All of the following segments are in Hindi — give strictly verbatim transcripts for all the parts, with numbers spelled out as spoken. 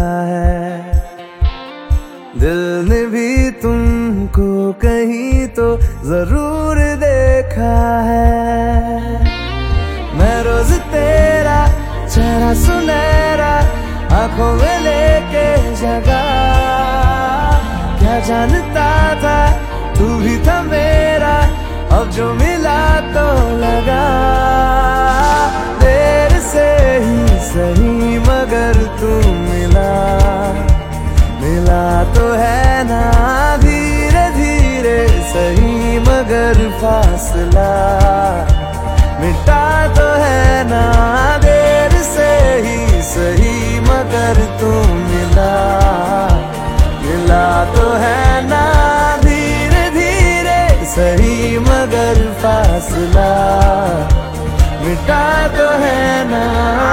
है। दिल ने भी तुमको कहीं तो जरूर देखा है। मैं रोज तेरा चेहरा सुनहरा आंखों में लेके जगा, क्या जानता था तू भी था मेरा, अब जो मिला तो लगा। देर से ही सही मगर तू मिला, मिला तो है ना धीरे धीरे सही मगर फासला मिटा तो है ना। देर से ही सही मगर तू मिला, मिला तो है ना धीरे धीरे सही मगर फासला मिटा तो है ना।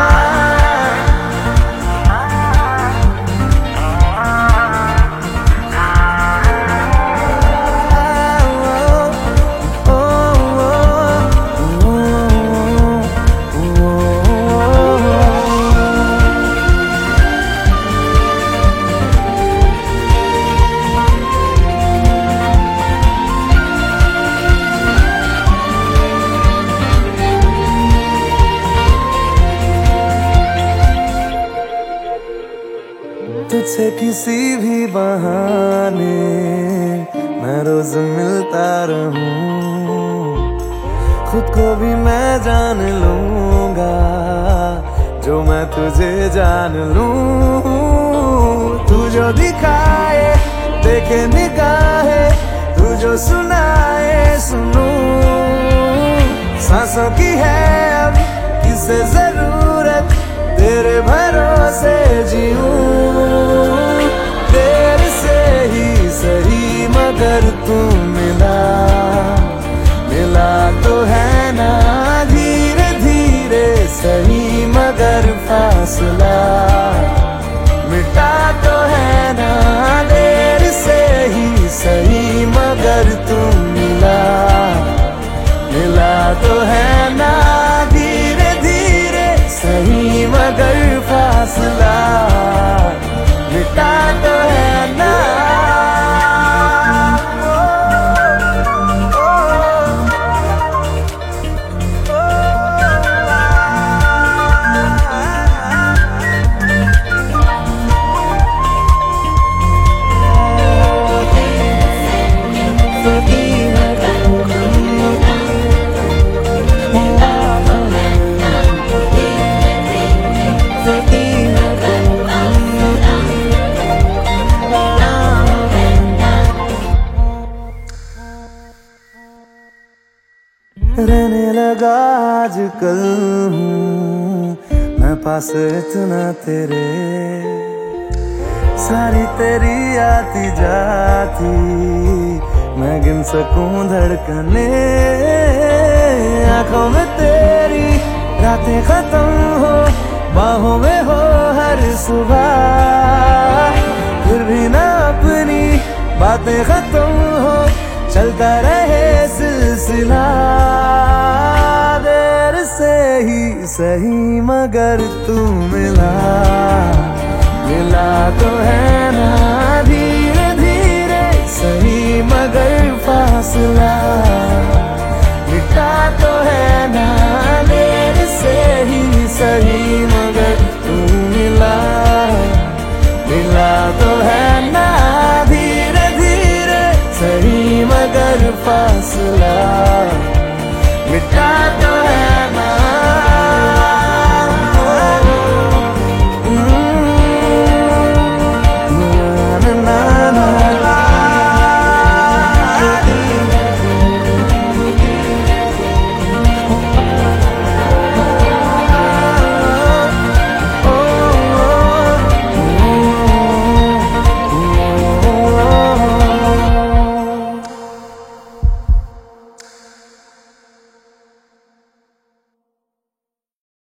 तुझसे किसी भी बहाने मैं रोज मिलता रहूं, खुद को भी मैं जान लूंगा जो मैं तुझे जान लूं। तू जो दिखाए देखे निगाहे, तू जो सुनाए सुनूं। सांसों की है अब किसे जरूरत, तेरे भरोसे जीऊं। देर से ही सही मगर तू मिला, मिला तो है ना धीरे धीरे सही मगर फासला मिटा तो है ना। देर से ही सही मगर तू मिला, मिला तो है ना धीरे धीरे सही मगर फासला मिटा तो है ना। रहने लगा आजकल हूँ मैं पास इतना तेरे, सारी तेरी आती जाती मैं गिन सकूं धड़कने। आंखों में तेरी रातें खत्म हो, बाहों में हो हर सुबह, फिर भी ना अपनी बातें खत्म हो, चलता रहे सिलसिला। देर से ही सही मगर तू मिला, मिला तो है ना धीरे धीरे सही मगर फासला मिटा तो है ना। देर से ही सही मगर तू मिला, मिला तो है ना धीरे धीरे सही मगर फासला